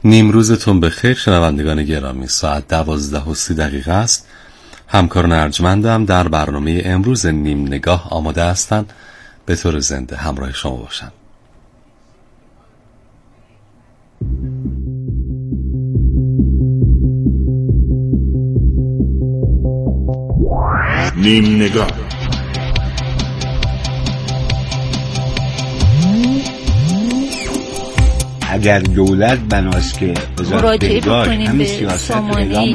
نیمروزتون بخیر شنوندگان گرامی. ساعت 12:30 است. همکاران ارجمندم در برنامه امروز نیم نگاه آماده هستند به طور زنده همراه شما باشند. نیم نگاه. اگر دولت بناست که مراجعه بکنیم به سامانه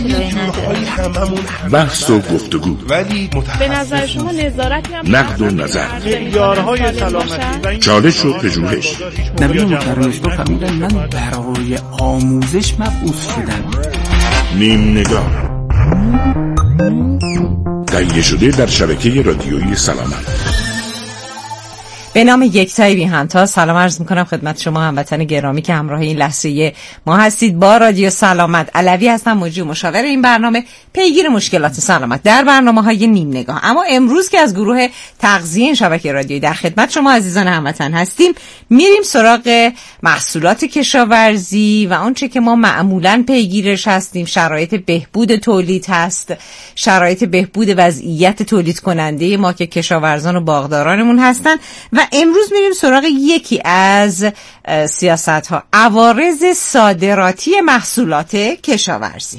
بحث و گفتگو. ولی به نظر شما نظارتی هم نقد و نظر، معیارهای سلامتی، چالش و پژوهش. نبی محترمشگاه فهمیدن من برای آموزش مبعوث شدم. نیم نگاه تهیه شده در شبکه رادیویی سلامت. به نام یکتای بی همتا سلام عرض میکنم خدمت شما هموطن گرامی که همراه این لحظه ما هستید. با رادیو سلامت علوی هستم، مجری مشاور این برنامه، پیگیر مشکلات سلامت در برنامه‌های نیم نگاه. اما امروز که از گروه تغذیه این شبکه رادیویی در خدمت شما عزیزان هموطن هستیم، میریم سراغ محصولات کشاورزی و اونچه که ما معمولاً پیگیرش هستیم. شرایط بهبود تولید هست، شرایط بهبود وضعیت تولید کننده ما که کشاورزان و باغدارانمون هستن. و امروز میریم سراغ یکی از سیاست‌ها، عوارض صادراتی محصولات کشاورزی.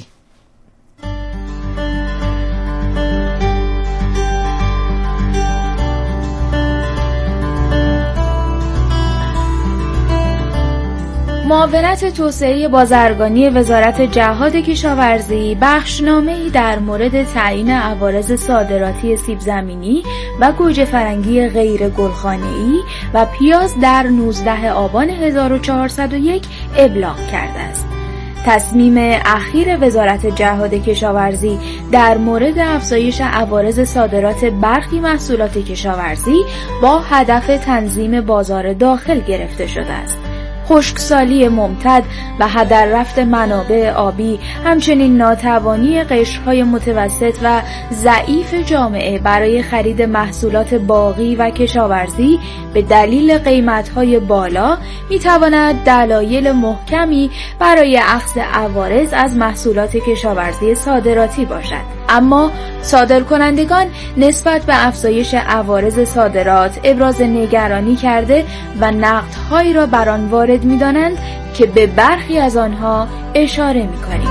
معاونت توسعه بازرگانی وزارت جهاد کشاورزی بخشنامه‌ای در مورد تعیین عوارض صادراتی سیب زمینی و گوجه فرنگی غیر گلخانه‌ای و پیاز در 19 آبان 1401 ابلاغ کرده است. تصمیم اخیر وزارت جهاد کشاورزی در مورد افزایش عوارض صادرات برخی محصولات کشاورزی با هدف تنظیم بازار داخل گرفته شده است. خشکسالی ممتد و هدر رفت منابع آبی، همچنین ناتوانی قشرهای متوسط و ضعیف جامعه برای خرید محصولات باغی و کشاورزی به دلیل قیمت‌های بالا می‌تواند دلایل محکمی برای اخذ عوارض از محصولات کشاورزی صادراتی باشد. اما صادرکنندگان نسبت به افزایش عوارض صادرات ابراز نگرانی کرده و نقدهایی را بر آن وارد می‌دانند که به برخی از آنها اشاره می‌کنیم.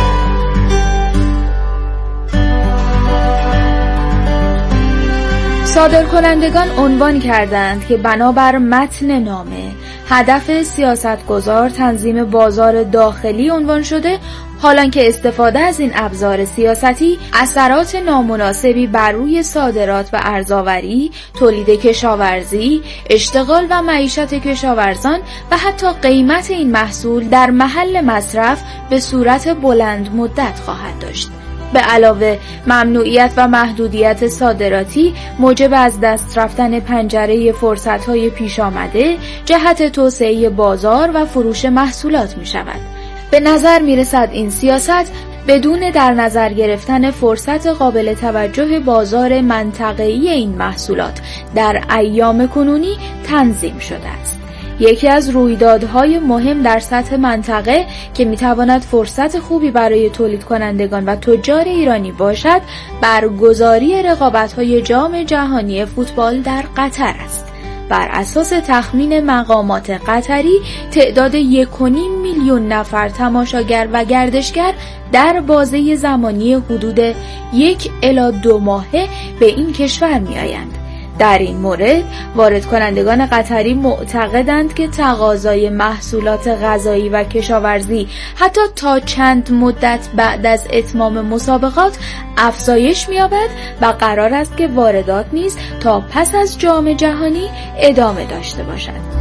صادرکنندگان عنوان کردند که بنابر متن نامه هدف سیاستگزار تنظیم بازار داخلی عنوان شده، حالان که استفاده از این ابزار سیاستی اثرات نامناسبی بر روی صادرات و ارزآوری، تولید کشاورزی، اشتغال و معیشت کشاورزان و حتی قیمت این محصول در محل مصرف به صورت بلند مدت خواهد داشت. به علاوه ممنوعیت و محدودیت صادراتی موجب از دست رفتن پنجره فرصت‌های پیش آمده جهت توسعه بازار و فروش محصولات می شود. به نظر می رسد این سیاست بدون در نظر گرفتن فرصت قابل توجه بازار منطقه‌ای این محصولات در ایام کنونی تنظیم شده است. یکی از رویدادهای مهم در سطح منطقه که میتواند فرصت خوبی برای تولید کنندگان و تجار ایرانی باشد، برگزاری رقابت‌های جام جهانی فوتبال در قطر است. بر اساس تخمین مقامات قطری، تعداد 1.5 میلیون نفر تماشاگر و گردشگر در بازه زمانی حدود 1 الی 2 ماهه به این کشور می‌آیند. در این مورد وارد کنندگان قطری معتقدند که تقاضای محصولات غذایی و کشاورزی حتی تا چند مدت بعد از اتمام مسابقات افزایش می‌یابد و قرار است که واردات نیز تا پس از جام جهانی ادامه داشته باشد.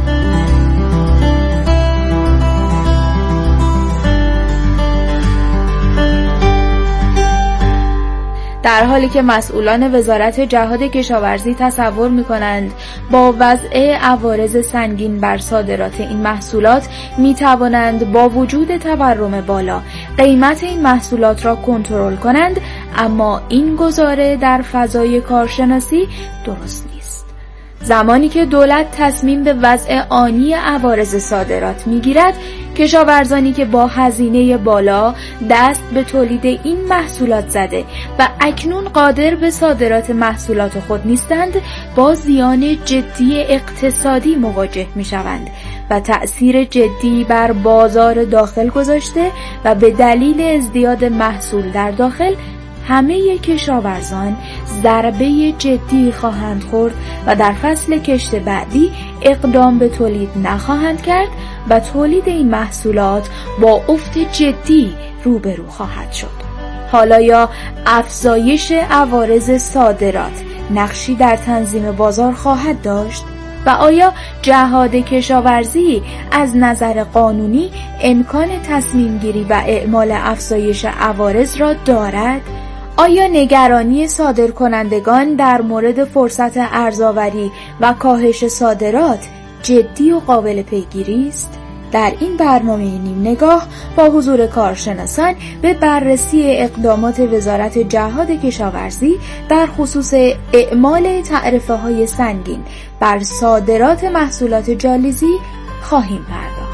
در حالی که مسئولان وزارت جهاد کشاورزی تصور می‌کنند با وضع عوارض سنگین بر صادرات این محصولات می‌توانند با وجود تورم بالا قیمت این محصولات را کنترل کنند، اما این گزاره در فضای کارشناسی درست نیست. زمانی که دولت تصمیم به وضع آنی عوارض صادرات میگیرد، کشاورزانی که با هزینه بالا دست به تولید این محصولات زده و اکنون قادر به صادرات محصولات خود نیستند، با زیان جدی اقتصادی مواجه میشوند و تأثیر جدی بر بازار داخل گذاشته و به دلیل ازدیاد محصول در داخل همه کشاورزان ضربه جدی خواهند خورد و در فصل کشت بعدی اقدام به تولید نخواهند کرد و تولید این محصولات با افت جدی روبرو خواهد شد. حالا یا افزایش عوارض صادرات نقشی در تنظیم بازار خواهد داشت و آیا جهاد کشاورزی از نظر قانونی امکان تصمیم گیری و اعمال افزایش عوارض را دارد؟ آیا نگرانی صادرکنندگان در مورد فرصت ارزآوری و کاهش صادرات جدی و قابل پیگیری است؟ در این برنامه نیم نگاه با حضور کارشناسان به بررسی اقدامات وزارت جهاد کشاورزی در خصوص اعمال تعرفه‌های سنگین بر صادرات محصولات جالزی خواهیم پرداخت.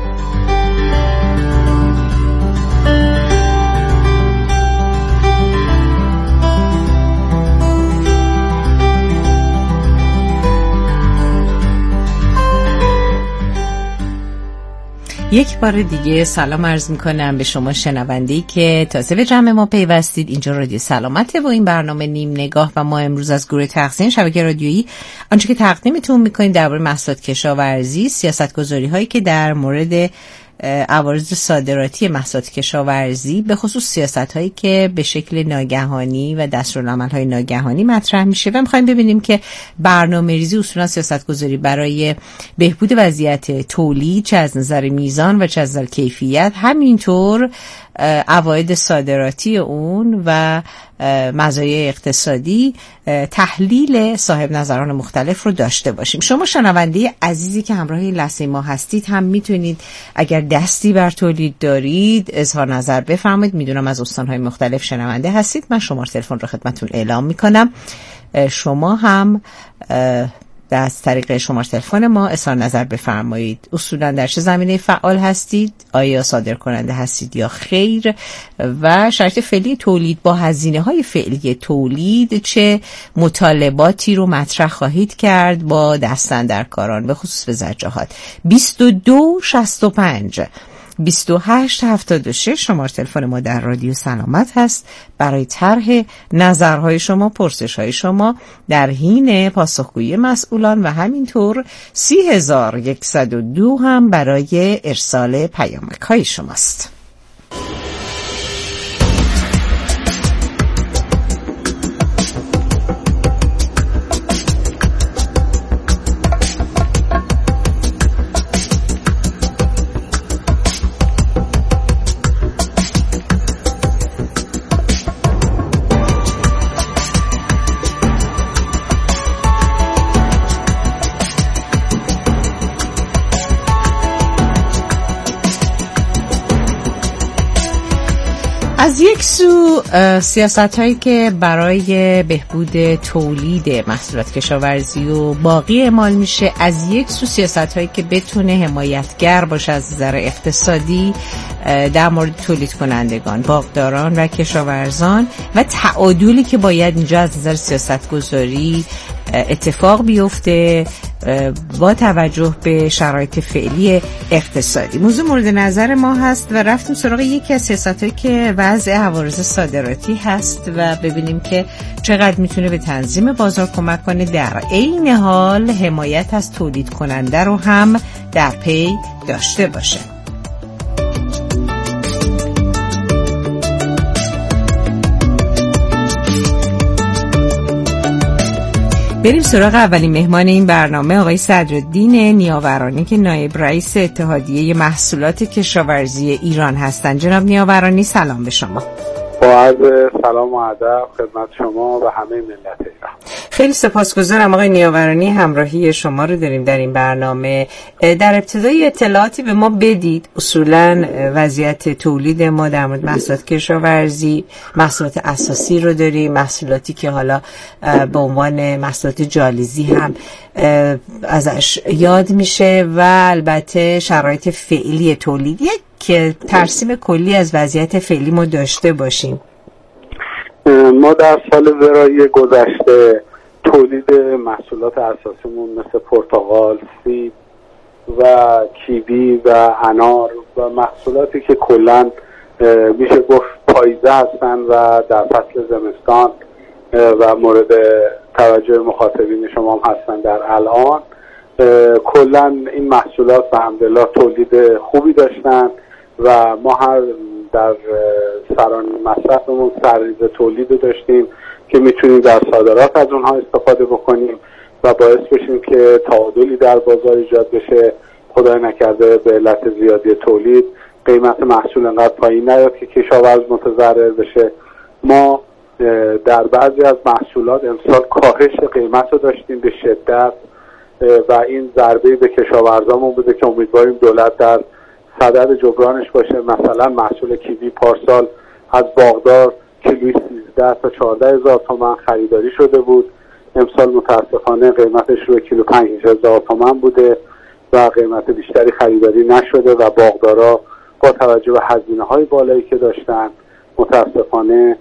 یک بار دیگه سلام عرض میکنم به شما شنونده‌ای که تازه به جمع ما پیوستید. اینجا رادیو سلامته و این برنامه نیم نگاه و ما امروز از گروه تقسیم شبکه رادیویی آنچه که تقدیمتون میکنیم درباره محصولات کشاورزی، سیاست‌گذاری هایی که در مورد عوارض صادراتی محصولات کشاورزی به خصوص سیاست‌هایی که به شکل ناگهانی و دستورالعمل‌های ناگهانی مطرح میشه و می‌خوایم ببینیم که برنامه‌ریزی اصولاً سیاست‌گذاری برای بهبود وضعیت تولید چه از نظر میزان و چه از نظر کیفیت، همینطور عواید صادراتی اون و مزایای اقتصادی تحلیل صاحب نظران مختلف رو داشته باشیم. شما شنونده عزیزی که همراه لحظه ما هستید هم میتونید اگر دستی بر تولید دارید اظهار نظر بفرمایید. میدونم از استان‌های مختلف شنونده هستید. من شماره تلفن رو خدمتتون اعلام میکنم. شما هم از طریق شماره تلفن ما اظهار نظر بفرمایید. اصولا در چه زمینه فعال هستید؟ آیا صادر کننده هستید یا خیر؟ و شرایط فعلی تولید با هزینه‌های فعلی تولید چه مطالباتی رو مطرح خواهید کرد با دستاندرکاران به خصوص وزارت جهاد؟ 2265 2876 شماره تلفن ما در رادیو سلامت هست برای طرح نظرهای شما، پرسش‌های شما در حین پاسخگویی مسئولان و همینطور 30102 هم برای ارسال پیامک‌های شماست. از یک سو سیاست هایی که برای بهبود تولید محصولات کشاورزی و باقی اعمال میشه، از یک سو سیاست هایی که بتونه حمایتگر باشه از نظر اقتصادی در مورد تولید کنندگان، باغداران و کشاورزان و تعادلی که باید اینجا از نظر سیاست گذاری اتفاق بیفته با توجه به شرایط فعلی اقتصادی. موضوع مورد نظر ما هست و رفتیم سراغ یکی از سیاست‌هایی که وضع عوارض صادراتی هست و ببینیم که چقدر میتونه به تنظیم بازار کمک کنه، در عین حال حمایت از تولید کننده رو هم در پی داشته باشه. بریم سراغ اولین مهمان این برنامه، آقای صدرالدین نیاورانی که نایب رئیس اتحادیه محصولات کشاورزی ایران هستند. جناب نیاورانی سلام به شما. با عرض سلام و ادب خدمت شما و همه ملت ایران. خیلی سپاسگزارم آقای نیاورانی، همراهی شما رو داریم در این برنامه. در ابتدای اطلاعاتی به ما بدید اصولا وضعیت تولید ما در مورد محصولات کشاورزی، محصولات اساسی رو داریم، محصولاتی که حالا به عنوان محصولات جالیزی هم ازش یاد میشه و البته شرایط فعلی تولید. یک ترسیم کلی از وضعیت فعلی ما داشته باشیم. ما در سال زراعی گذشته تولید محصولات اساسیمون مثل پرتقال، سیب و کیوی و انار و محصولاتی که کلاً میشه گفت پاییزه هستن و در فصل زمستان و مورد توجه مخاطبین شما هم هستن در الان، کلاً این محصولات به الحمدلله تولید خوبی داشتن و ما هر در سران مصرفمون سرریز تولید داشتیم که میتونیم در صادرات از اونها استفاده بکنیم و باعث بشیم که تعادلی در بازار ایجاد بشه. خدای نکرده به علت زیادی تولید قیمت محصول انقدر پایین نیاد که کشاورز متضرر بشه. ما در بعضی از محصولات امسال کاهش قیمت رو داشتیم به شدت و این ضربه به کشاورزامون بوده که امیدواریم دولت در صدد جبرانش باشه. مثلا محصول کیوی پارسال از باغدار کیلویی 13 تا 14 هزار تومان خریداری شده بود، امسال متاسفانه قیمتش رو کیلو 5 هزار تومان بوده و قیمت بیشتری خریداری نشده و باغدارا با توجه به هزینه‌های بالایی که داشتن متاسفانه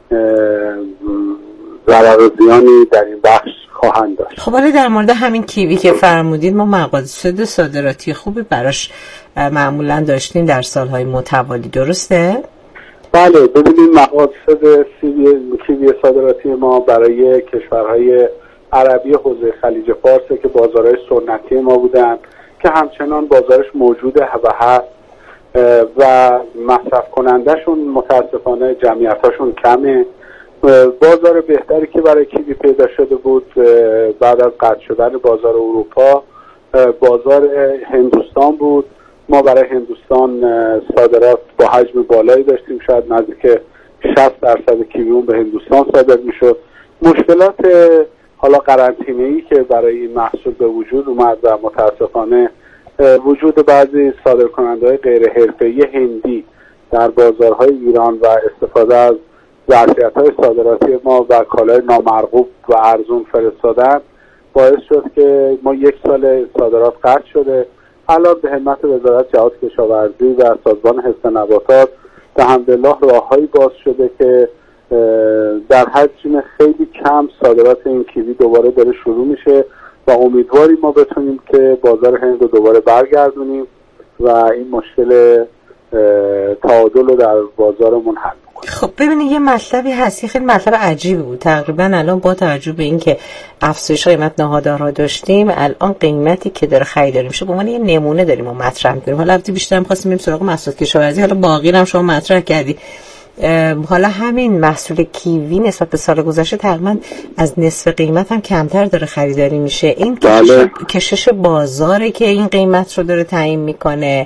ضرر و زیانی در این بخش خواهند داشت. خب حالا در مورد همین کیوی که فرمودید، ما مقاصد صادراتی خوبی براش معمولا داشتیم در سالهای متوالی، درسته؟ بله، ببینید مقاصد کیوی صادراتی ما برای کشورهای عربی حوزه خلیج فارس که بازارهای سنتی ما بودن که همچنان بازارش موجوده و هست و مصرف کنندهشون متاسفانه جمعیتاشون کمه. بازار بهتری که برای کیوی پیدا شده بود بعد از قطع شدن بازار اروپا بازار هندوستان بود. ما برای هندوستان صادرات با حجم بالایی داشتیم، شاید نزدیک 60% کیویمون به هندوستان صادر میشد. مشکلات حالا قرنطینه‌ای که برای این محصول به وجود اومد و متاسفانه وجود بعضی صادرکننده‌های غیر حرفه‌ای هندی در بازارهای ایران و استفاده از ظرفیت‌های صادراتی ما و کالای نامرغوب و ارزون فرستادن باعث شد که ما یک سال صادرات قطع شده. الان به همت وزارت جهاد کشاورزی و سازمان حفظ نباتات الحمدلله راههایی باز شده که در حجم خیلی کم صادرات این کیوی دوباره داره شروع میشه و امیدواریم ما بتونیم که بازار هند رو دوباره برگردونیم و این مشکل تعادل رو در بازارمون حل کنیم. خب ببینید یه مطلبی هست، خیلی مطلب عجیبی بود. تقریبا الان با توجه به اینکه افزایش قیمت ناهارها داشتیم، الان قیمتی که داره خریداری میشه به عنوان یه نمونه داریم و مطرح می‌کنیم. حالا البته بیشتر می‌خواستیم بریم سراغ محصولات کشاورزی، حالا باقی هم شما مطرح کردی. حالا همین محصول کیوی نسبت به سال گذشته تقریبا از نصف قیمت هم کمتر داره خریداری میشه. این کشش بازاره که این قیمت رو داره تعیین میکنه.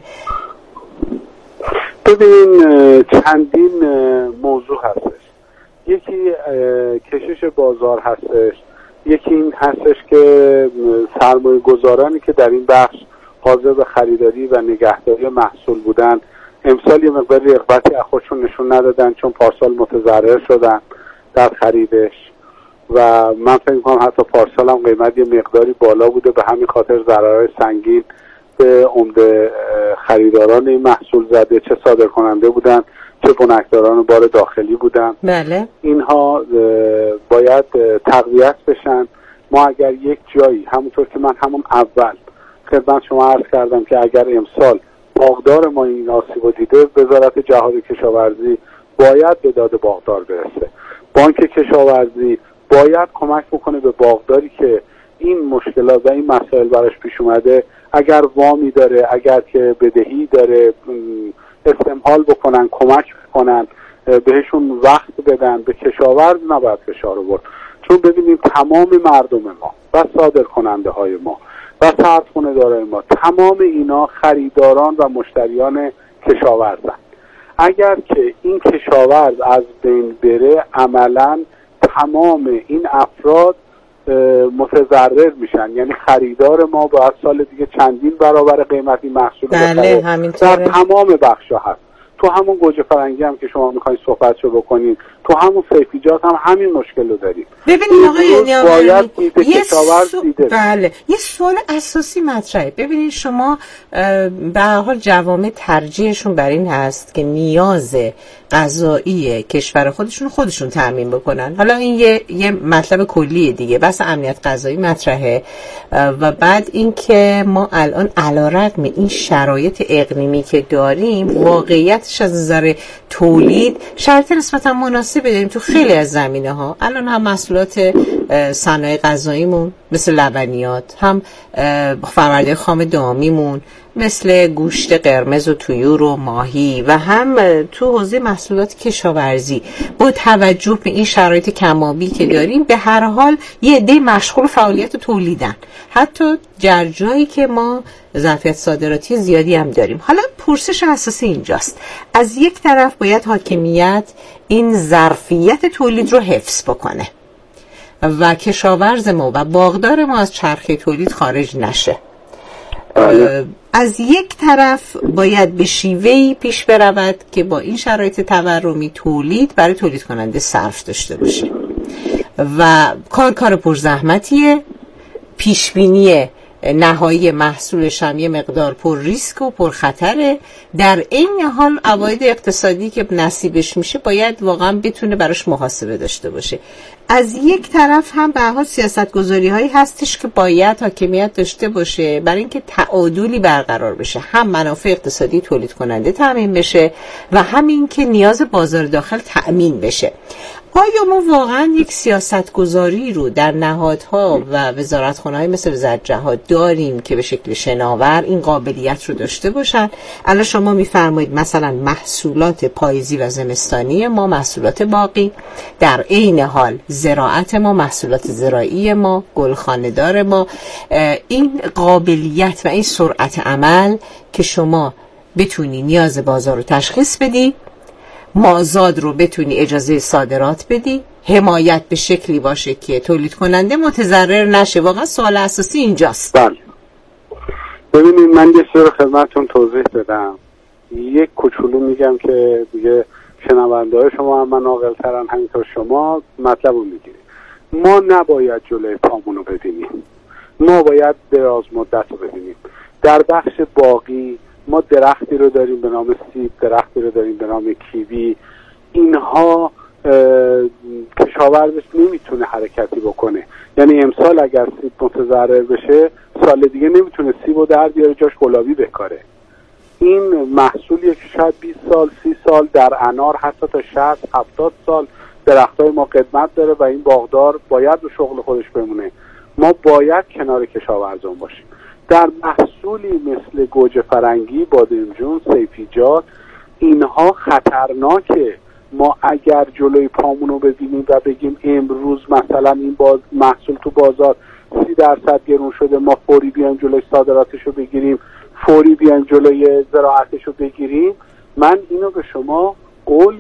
ببین چندین موضوع هستش. یکی کشش بازار هستش، یکی این هستش که سرمایه گذارانی که در این بخش حاضر به خریداری و نگهداری محصول بودن امسال یه مقدار رغبتی از خودشون نشون ندادن، چون پارسال متضرر شدن در خریدش و من فکر می‌کنم حتی پارسال هم قیمت یه مقداری بالا بوده، به همین خاطر ضررهای سنگین به عمده خریداران این محصول زده، چه صادر کننده بودن چه بنکداران بار داخلی بودن. بله. اینها باید تقویت بشن. ما اگر یک جایی همونطور که من همون اول خدمت شما عرض کردم که اگر امسال باغدار ما این آسیبو دیده، وزارت جهاد کشاورزی باید به داد باغدار برسه. بانک کشاورزی باید کمک بکنه به باغداری که این مشکلات و این مسائل براش پیش اومده، اگر وامی داره، اگر که بدهی داره، استمهال بکنن، کمک بکنن، بهشون وقت بدن. به کشاورز نباید فشار آورد، چون ببینیم تمام مردم ما و صادر کننده های ما و سردخونه دارای ما، تمام اینا خریداران و مشتریان کشاورزن. اگر که این کشاورز از بین بره عملا تمام این افراد متضرر میشن، یعنی خریدار ما باید سال دیگه چندین برابر قیمتی محصول بله همینطوره. در تمام بخشا هست، تو همون گوجه فرنگی هم که شما میخواین صحبتشو بکنین، تو همون سیفیجات هم همین مشکل رو داریم. ببینید آقای نیاورانی بله یه سوال اساسی مطرحه. ببینید شما به هر حال جوامع ترجیحشون بر این هست که نیاز غذایی کشور خودشون تامین بکنن. حالا این یه مطلب کلیه دیگه، بس امنیت غذایی مطرحه. و بعد اینکه ما الان علیرغم این شرایط اقلیمی که داریم، واقعیتش از نظر تولید شرط نسبتا مناسب داریم تو خیلی از زمینه‌ها. الان هم محصولات صنایع غذاییمون مثل لبنیات، هم فرآورده خام دامیمون مثل گوشت قرمز و طیور و ماهی، و هم تو حوزه محصولات کشاورزی با توجه به این شرایط کمابی که داریم به هر حال یه عده مشغول فعالیت تولیدن، حتی در جایی که ما ظرفیت صادراتی زیادی هم داریم. حالا پرسش اساسی اینجاست، از یک طرف باید حاکمیت این ظرفیت تولید رو حفظ بکنه و کشاورز ما و باغدار ما از چرخه تولید خارج نشه. از یک طرف باید به شیوهی پیش برود که با این شرایط تورمی تولید برای تولید کننده صرف داشته باشه و کار پرزحمتیه. پیشبینی نهایی محصولش هم یه مقدار پر ریسک و پر خطره. در این حال عواید اقتصادی که نصیبش میشه باید واقعا بتونه براش محاسبه داشته باشه. از یک طرف هم به هر حال سیاست‌گذاری هایی هستش که باید حاکمیت داشته باشه برای اینکه تعادلی برقرار بشه، هم منافع اقتصادی تولید کننده تامین بشه و همین که نیاز بازار داخل تامین بشه. آیا ما واقعا یک سیاست‌گذاری رو در نهادها و وزارتخانه‌های مثل وزارت جهاد داریم که به شکل شناور این قابلیت رو داشته باشن؟ الان شما می‌فرمایید مثلا محصولات پاییزی و زمستانی ما، محصولات باغی، در عین حال زراعت ما، محصولات زراعی ما، گلخانه‌دار ما، این قابلیت و این سرعت عمل که شما بتونی نیاز بازار رو تشخیص بدی، مازاد رو بتونی اجازه صادرات بدی، حمایت به شکلی باشه که تولید کننده متضرر نشه. واقعا سوال اساسی اینجاست. بله ببینید، من یه سری خدمتتون توضیح بدم. یک کوچولو میگم که دیگه شنونده‌های شما هم من عاقل‌ترن، همینطور شما مطلب رو میگیرید. ما نباید جلوی پامونو ببینیم، ما باید دراز مدت رو ببینیم. در بخش باقی ما درختی رو داریم به نام سیب، درختی رو داریم به نام کیوی. اینها کشاورزش نمیتونه حرکتی بکنه، یعنی امسال اگر سیب متضرر بشه سال دیگه نمیتونه سیب رو در بیاره جاش گلابی بکاره. این محصولیه که شاید 20 سال 30 سال در انار حتی تا 60 70 سال درختای ما قدمت داره و این باغدار باید رو شغل خودش بمونه. ما باید کنار کشاورزان باشیم. در محصولی مثل گوجه فرنگی، بادمجون، سیفیجات، اینها خطرناکه. ما اگر جلوی پامونو ببینیم و بگیم امروز مثلا این محصول تو بازار 30% گرون شده، ما فوری بیایم جلوی صادراتشو بگیریم، فوری بیایم جلوی زراعتشو بگیریم، من اینو به شما قول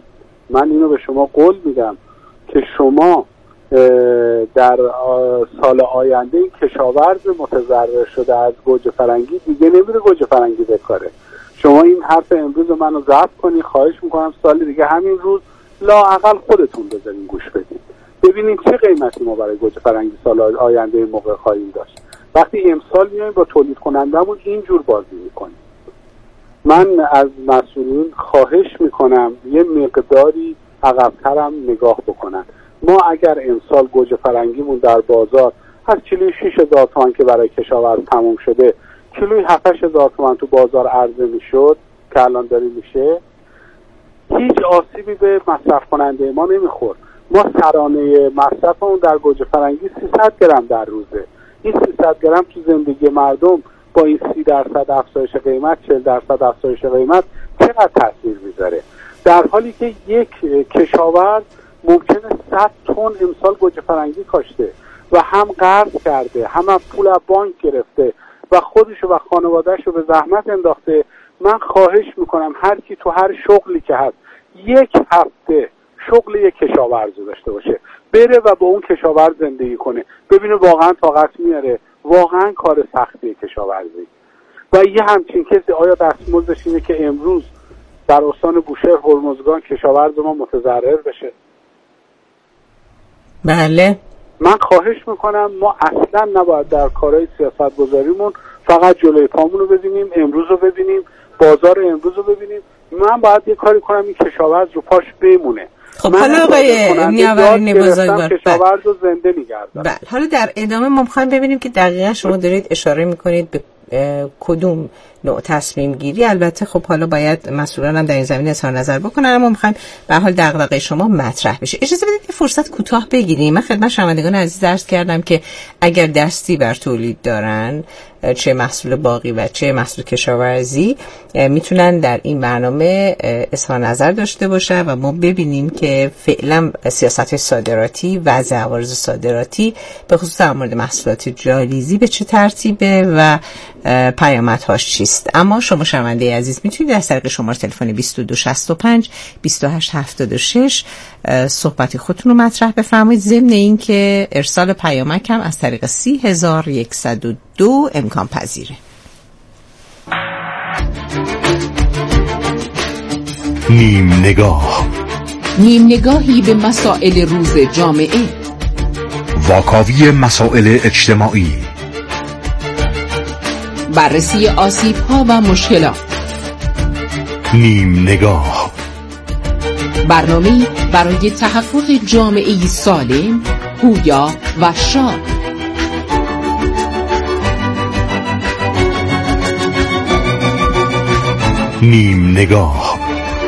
میدم که شما در سال آینده این کشاورز متضرر شده از گوجه فرنگی دیگه نمیره گوجه فرنگی بکاره. شما این حرف امروز منو ضبط کنی، خواهش میکنم سال دیگه همین روز لااقل خودتون بذارین گوش بدین، ببینین چه قیمتی ما برای گوجه فرنگی سال آینده موقع خواهیم داشت. وقتی امسال میایم با تولید کنندمون اینجور بازی میکنیم. من از مسئولین خواهش میکنم یه مقداری عقب‌ترم نگاه بکنن. ما اگر امسال گوجه فرنگیمون در بازار از کیلوی 6,000 تومان که برای کشاورز تموم شده کیلوی 7,000 تومان تو بازار عرضه میشد که الان داره میشه، هیچ آسیبی به مصرف کننده ما نمیخورد. ما سرانه مصرفمون در گوجه فرنگی 300 گرم در روزه. این 300 گرم تو زندگی مردم با این 30% افزایش قیمت، 40% افزایش قیمت چقدر تاثیر میذاره؟ در حالی که یک کشاورز ممکنه 100 تن امسال گوجه فرنگی کاشته و هم قرض کرده، هم پول از بانک گرفته و خودشو و خانوادهشو به زحمت انداخته من خواهش میکنم هر کی تو هر شغلی که هست 1 هفته شغل یک کشاورز داشته باشه، بره و با اون کشاورز زندگی کنه، ببینه واقعا طاقت میاره، واقعا کار سختیه کشاورزی. و یه همچین کسی آیا دستمزدش اینه که امروز در استان بوشهر هرمزگان کشاورز ما متضرر بشه؟ بله. من خواهش میکنم ما اصلا نباید در کارهای سیاست گذاریمون فقط جلوی پامون رو ببینیم، امروز رو ببینیم، بازار امروز رو ببینیم. من باید یه کاری کنم این کشاورز رو پاش بمونه. خب حالا آقای نیاورانی بزرگوار کشاورز رو زنده می‌گردن. بله، حالا در ادامه ما می‌خوایم ببینیم که دقیقاً شما دارید اشاره می‌کنید به کدوم نوع تصمیم گیری. البته خب حالا باید مسئولان هم در این زمینه اظهار نظر بکنن، اما می‌خوایم به حال دغدغه شما مطرح بشه. اجازه بدید یه فرصت کوتاه بگیریم. من خدمت شنوندگان عزیز عرض کردم که اگر دستی بر تولید دارن، چه محصول باغی و چه محصول کشاورزی، میتونن در این برنامه اظهار نظر داشته باشن و ما ببینیم که فعلا سیاست صادراتی، وضع عوارض صادراتی به خصوص در مورد محصولات جالیزی به چه ترتیبه و پیامدهاش چیست. اما شما شنونده عزیز میتونید از طریق شماره تلفن 2265 2876 صحبت خودتون رو مطرح بفرمایید، ضمن اینکه ارسال پیامک هم از طریق 3102 امکان پذیره. نیم نگاه، نیم نگاهی به مسائل روز جامعه، واکاوی مسائل اجتماعی، بررسی آسیب‌ها و مشکلات. نیم نگاه، برنامه‌ای برای تحقق جامعه‌ای سالم، پویا و شاد. نیم نگاه.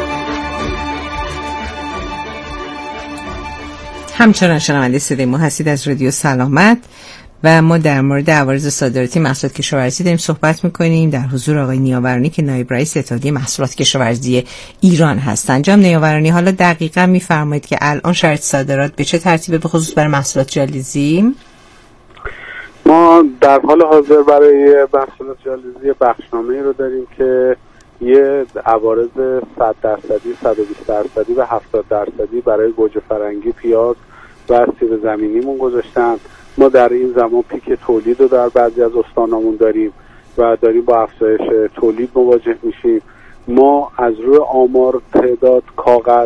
همچنان شنونده صدای ما هستید از رادیو سلامت و ما در مورد عوارض صادراتی محصولات کشاورزی داریم صحبت میکنیم در حضور آقای نیاورانی که نایب رئیس اتحادیه محصولات کشاورزی ایران هستند. جناب نیاورانی، حالا دقیقاً میفرمایید که الان شرایط صادرات به چه ترتیبه به خصوص برای محصولات جالیزی؟ ما در حال حاضر برای محصولات جالیزی بخشنامه‌ای رو داریم که یه عوارض 100%، 120% و 70% برای گوجه فرنگی، پیاز و سیب زمینیمون گذاشتن. ما در این زمان پیک تولید رو در بعضی از استانامون داریم و داریم با افزایش تولید مواجه میشیم. ما از روی آمار، تعداد، کاغذ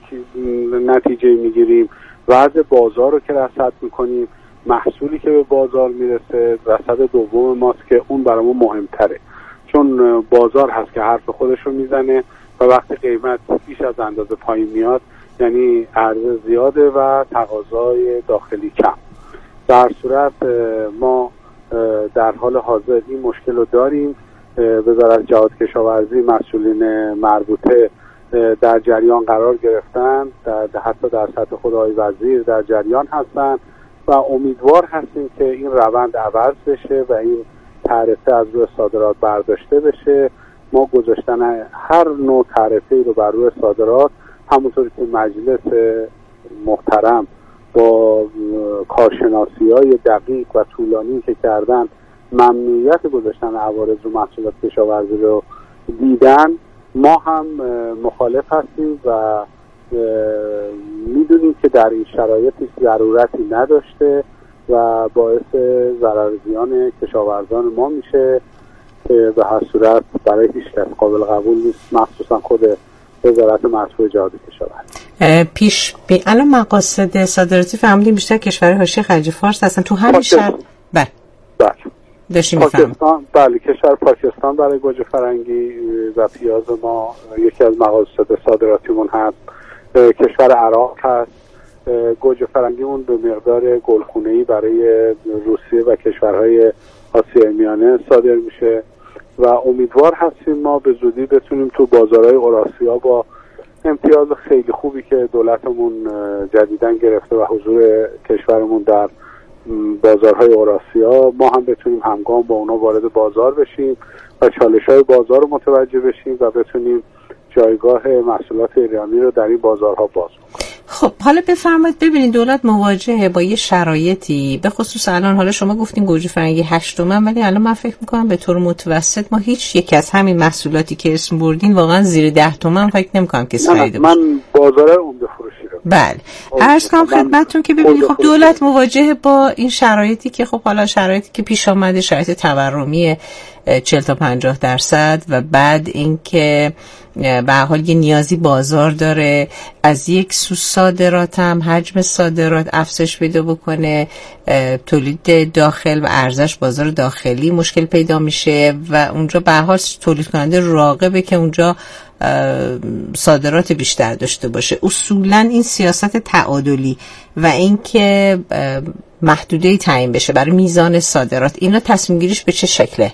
نتیجه میگیریم، وضع بازار رو که رصد میکنیم، محصولی که به بازار میرسه رصد دوم ماست که اون برامون مهمتره، چون بازار هست که حرف خودش رو میزنه و وقتی قیمت بیش از اندازه پایین میاد یعنی عرضه زیاده و تقاضای داخلی کم. در صورت ما در حال حاضر این مشکل رو داریم. وزارت جهاد کشاورزی، مسئولین مربوطه در جریان قرار گرفتن، حتی در سطح خود آقای وزیر در جریان هستن و امیدوار هستیم که این روند عوض بشه و این تعرفه از روی صادرات برداشته بشه. ما گذاشتن هر نوع تعرفه‌ای رو بر روی صادرات، همونطوری که مجلس محترم با کارشناسی‌های دقیق و طولانی که کردن ممنوعیت گذاشتن عوارض رو محصولات کشاورزی رو دیدن، ما هم مخالف هستیم و میدونیم که در این شرایط ضرورتی نداشته و باعث ضرر زیان کشاورزان ما میشه که به هر صورت برای هیچ کس قابل قبول نیست، مخصوصا خود وزارت مسئول جهاد کشاورزی. الان مقاصد صادراتی فهمیدیم بیشتر کشورهای حاشیه خلیج فارس هستن. تو همین شهر بله پاکستان، بله کشور پاکستان برای گوجه فرنگی و پیاز ما یکی از مقاصد صادراتیمون هست. کشور عراق هست. گوجه فرنگیمون به مقدار گلخونه‌ای برای روسیه و کشورهای آسیای میانه صادر میشه و امیدوار هستیم ما به زودی بتونیم تو بازارهای اوراسیا با امتیاز خیلی خوبی که دولتمون جدیداً گرفته و حضور کشورمون در بازارهای اوراسیا، ما هم بتونیم همگام با اونا وارد بازار بشیم و چالش‌های بازار رو متوجه بشیم و بتونیم جایگاه محصولات ایرانی رو در این بازارها باز کنیم. خب حالا بفرمایید، ببینید دولت مواجهه با یه شرایطی، به خصوص الان حالا شما گفتین گوجه فرنگی 8 تومن، ولی الان من فکر میکنم به طور متوسط ما هیچ یک از همین محصولاتی که اسم بردین واقعا زیر 10 تومن فکر نمیکنم کسی خریده باشه. من بازار عمده فروشی رو بله عرض کنم خدمتتون که ببینید خب دولت مواجهه با این شرایطی که خب حالا شرایطی که پیش آمده، شرایط تورمی 40 تا 50% و بعد اینکه به هر حال یه نیازی بازار داره، از یک سو صادرات هم حجم صادرات افزایش پیدا بکنه، تولید داخل و ارزش بازار داخلی مشکل پیدا میشه و اونجا به هر حال تولید کننده راغبه که اونجا صادرات بیشتر داشته باشه. اصولا این سیاست تعادلی و اینکه محدوده‌ای تعیین بشه برای میزان صادرات، اینا تصمیم گیریش به چه شکله؟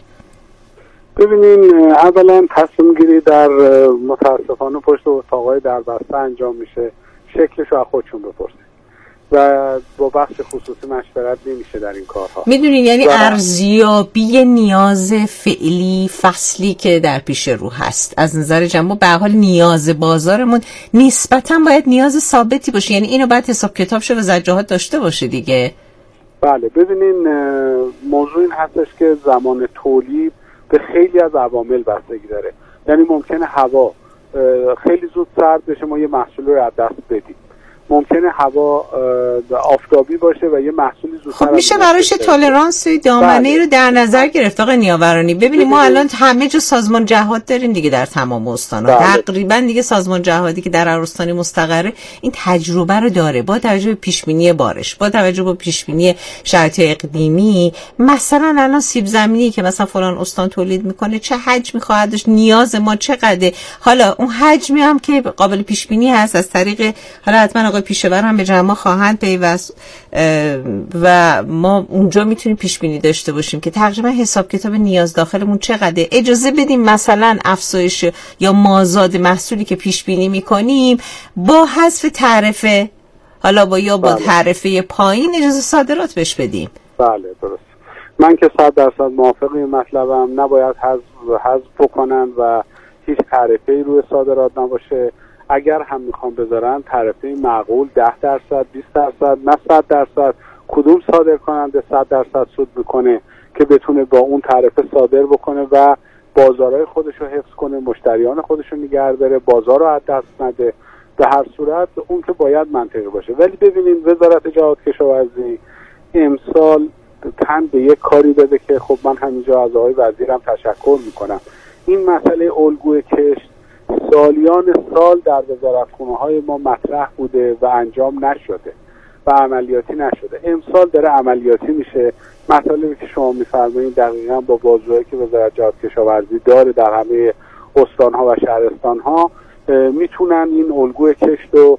ببینین اولا تصمیم گیری در متاسفانه پشت اتاقای در بسته انجام میشه، شکلش رو از خودشون بپرسید و با بخش خصوصی مشورت نمیشه در این کارها. میدونین یعنی ارزیابی نیاز فعلی فصلی که در پیش رو هست از نظر جمع به هر حال نیاز بازارمون نسبتاً باید نیاز ثابتی باشه، یعنی اینو باید حساب کتاب شه و زجاجات داشته باشه دیگه. بله ببینین موضوع این هستش که زمان تولید به خیلی از عوامل بستگی داره، یعنی ممکنه هوا خیلی زود سرد بشه ما یه محصول رو از دست بدیم، ممکنه هوا آفتابی باشه و یه محصولی زودتر خب میشه براش تولرانس دامنه‌ای رو در نظر گرفت. آقای نیاورانی ببینید ما الان همه جا سازمان جهاد داریم دیگه در تمام استان‌ها، تقریبا دیگه سازمان جهادی که در هر استانی مستقره این تجربه رو داره، با توجه به پیشبینی بارش، با توجه به پیشبینی شرایط اقلیمی. مثلا الان سیب زمینی که مثلا فلان استان تولید میکنه چه حجمی خواهد داشت، نیاز ما چقدره، حالا اون حجمی هم که قابل پیشبینی هست از طریق حالا حتما آقای پیشور هم به جمع خواهند پیوست و ما اونجا میتونیم پیش بینی داشته باشیم که تقریبا حساب کتاب نیاز داخلمون چقدره. اجازه بدیم مثلا افزایش یا مازاد محصولی که پیش بینی میکنیم با حذف تعرفه، حالا با تعرفه پایین اجازه صادرات بهش بدیم. بله درست، من که 100% موافق این مطلبم، نباید حذف بکنن و هیچ تعرفه‌ای روی صادرات نباشه. اگر هم میخوان بذارن تعرفه معقول 10%، 20%، نه 100%، کدوم صادر کننده 100% سود میکنه که بتونه با اون تعرفه صادر بکنه و بازارهای خودش رو حفظ کنه، مشتریان خودش رو نگه داره، بازار رو از دست نده. به هر صورت اون که باید منطقی باشه. ولی ببینید وزارت جهاد کشاورزی امسال تن به یک کاری داده که خب من همینجا از آقای وزیرم تشکر میکنم. این مسئله الگوی کشت سالیان سال در وزارتخونه‌های ما مطرح بوده و انجام نشده و عملیاتی نشده. امسال داره عملیاتی میشه. مطالبی که شما میفرمایید دقیقاً با بازوهایی که وزارت جهاد کشاورزی داره در همه استان‌ها و شهرستان‌ها میتونن این الگوی کشت رو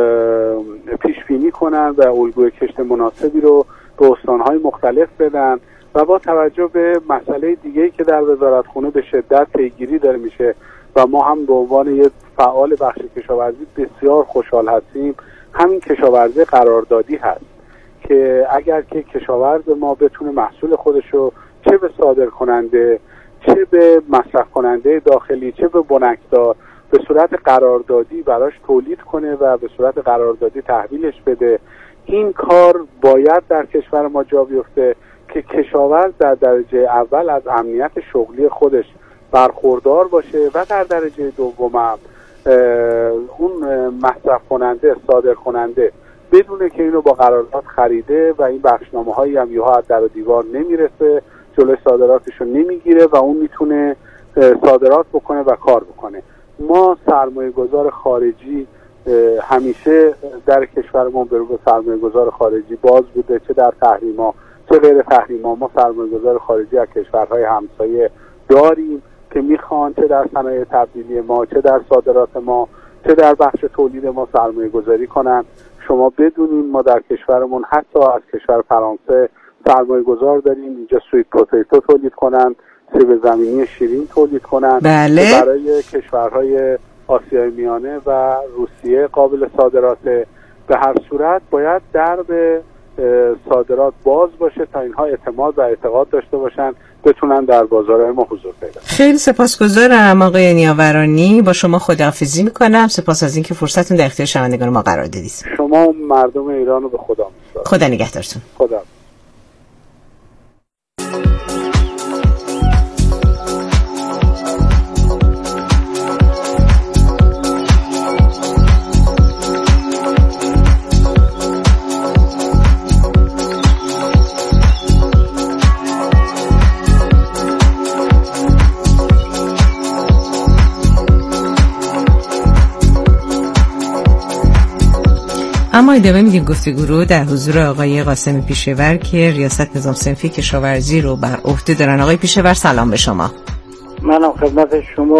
پیش بینی کنن و الگوی کشت مناسبی رو به استان‌های مختلف بدن و با توجه به مسئله دیگه‌ای که در وزارتخونه به شدت پیگیری داره میشه و ما هم به عنوان یک فعال بخش کشاورزی بسیار خوشحال هستیم، همین کشاورزی قراردادی هست که اگر که کشاورز ما بتونه محصول خودش رو چه به صادر کننده، چه به مصرف کننده داخلی، چه به بنکدار به صورت قراردادی براش تولید کنه و به صورت قراردادی تحویلش بده، این کار باید در کشور ما جا بیفته که کشاورز در درجه اول از امنیت شغلی خودش برخوردار باشه و در درجه دوم اون مصرف کننده، صادر کننده بدونه که اینو با قرارداد خریده و این بخشنامه‌هایی هم یهو از در و دیوار نمیرسه، جلوی صادراتش رو نمیگیره و اون میتونه صادرات بکنه و کار بکنه. ما سرمایه‌گذار خارجی همیشه در کشورمون به روی سرمایه‌گذار خارجی باز بوده، چه در تحریما چه غیر تحریما. ما سرمایه‌گذار خارجی از کشورهای همسایه داریم که میخوان چه در صنایع تبدیلی ما، چه در صادرات ما، چه در بخش تولید ما سرمایه گذاری کنن. شما بدونین ما در کشورمون حتی از کشور فرانسه سرمایه گذار داریم اینجا سویت پوتیتو تولید کنن، سیب زمینی شیرین تولید کنن. بله. برای کشورهای آسیای میانه و روسیه قابل صادراته. به هر صورت باید درب صادرات باز باشه تا اینها اعتماد و اعتقاد داشته باشن بتونن در بازارهای ما حضور پیدا کنن. خیلی سپاسگزارم آقای نیاورانی، با شما خداحافظی میکنم. سپاس از اینکه فرصتتون در اختیار شنوندگان ما قرار دادید. شما مردم ایران رو به خدا میسپارم. خدا نگهدارتون. خدا. اما ادامه میدیم گفتگو رو در حضور آقای قاسم پیشور که ریاست نظام صنفی کشاورزی رو بر عهده دارن. آقای پیشور سلام به شما. منم خدمت شما